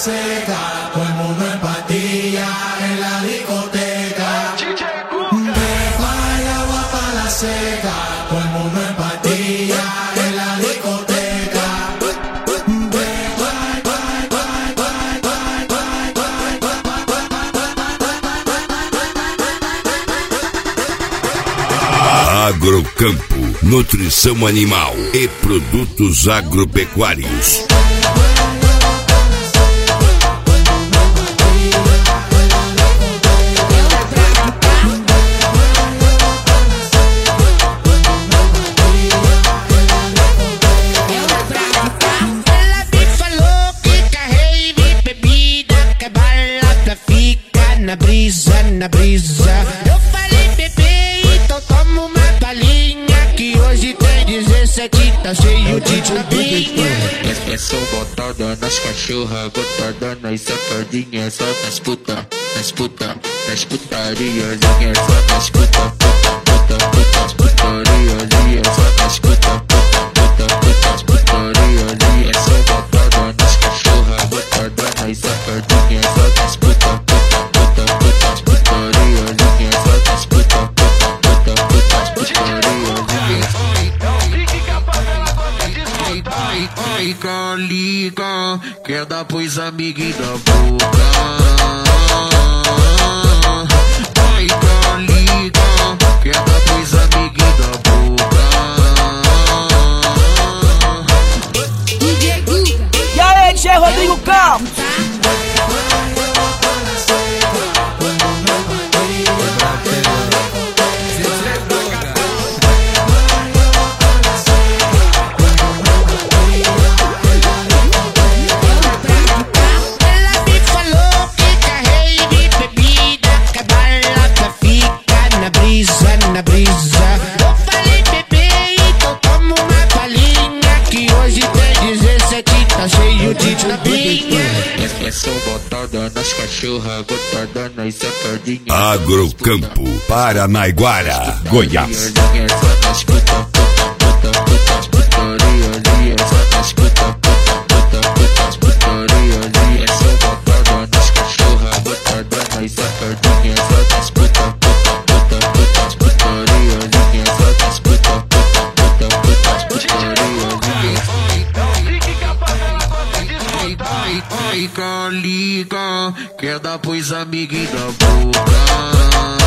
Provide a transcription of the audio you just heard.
seca, todo el mundo en patilla en la discoteca. Beba el agua pa' la seca, todo el mundo en patilla en la discoteca. Agrocampo, nutrição animal e produtos agropecuários. Ela me falou que a rave bebida, que a balada fica na brisa, na brisa. Eu falei, bebê, então toma uma balinha, que hoje tem 17, tá cheio de chupinha. É só botada nas cachorras, botada nas safadinhas, só nas puta, nas puta, nas putariazinhas, só nas puta, puta, puta, putas putariazinhas, só nas puta, puta, putas putariazinhas. É só botada nas cachorras, botada nas safadinhas, só nas puta, puta, putas putariazinhas, só nas puta, puta, putas putariazinhas. Ai, calica, quer dar pros amiguinhos da boca. Ai, calica, quer dar pros amiguinhos da boca. E aí, DJ Rodrigo Campos? Na brisa, eu falei, bebê, então toma uma balinha, que hoje tem 17, tá cheio de chupinha. É só botada nas cachorras, botada nas safadinhas. Agrocampo, Paranaiguara, Goiás. Só nas puta, puta, putas putariazinhas, só nas puta, puta, putas putariazinhas. É só botada nas cachorras, botada nas safadinhas, só nas puta, puta, putas putariazinhas, só nas puta, puta, putas putariazinhas. Ai, calica, quer dar pros amiguinhos da boca.